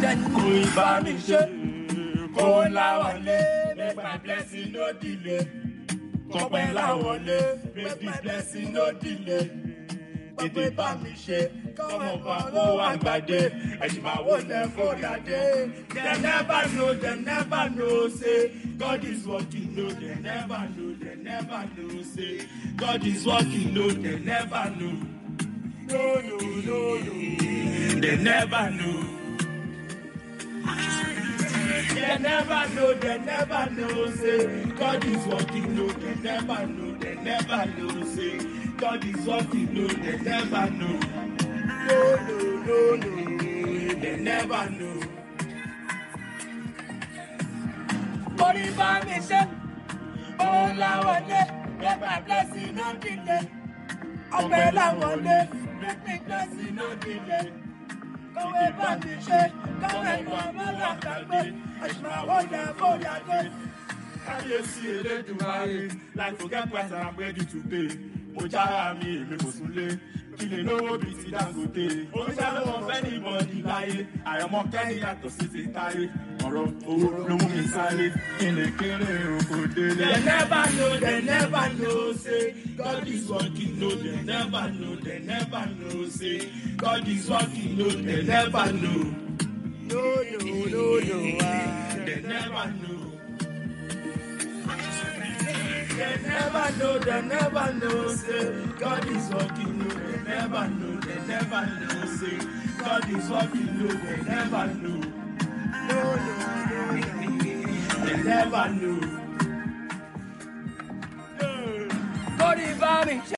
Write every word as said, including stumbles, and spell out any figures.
kò bá mi ṣe, kò láwọlé, make my blessing no delay. Kò pẹ́ láwọlé, make my blessing no delay. Tètè bá mi ṣe, kọ́mọ bá wó àgbàdé, ẹ̀sìn máa wó lẹ̀ fòdàdé. They never know, they never know, say God is working, no, they never know, they never know, say God is working, no, they never know. No, no, no, no, they never know. They never know, they never know, say God is working, no, they never know, they never know, say God is working, no, they never know. No, no, no, no, they never know. Orí bá mi ṣe, ó láwọlé, make my blessing no delay. Ọpẹ́ láwọlé, make my blessing no delay. Kọ̀wé bá mi ṣe, kọ̀wé ìmọ̀ mọ́lá gbàgbé, ẹ̀sìn máa wọ́n jẹ́ fòyàgbé. Kábíyèsí Elédùmarè, like forget price and I'm ready to pay. Mo jára mi èmi kò súnlé, kí lè lówó bíi ti Dangote. Oníṣẹ́ ló wọ́n fẹ́ ní ìbọ̀dì láyé, àyọ̀mọ́ kẹ́ni yàtọ̀ sí ti táyé. Ọ̀rọ̀ owó ló mú mi sáré, kí lè kéré oko délé. They never know, they never know, say God is working, no, they never know, they never know, say God is working, no, they never know. No, no, no, no, ah, they never know. They never know, they never know, say God is working, no, they never know, they never know, say God is working, no, they never know. No, no, no, no, they never know. God is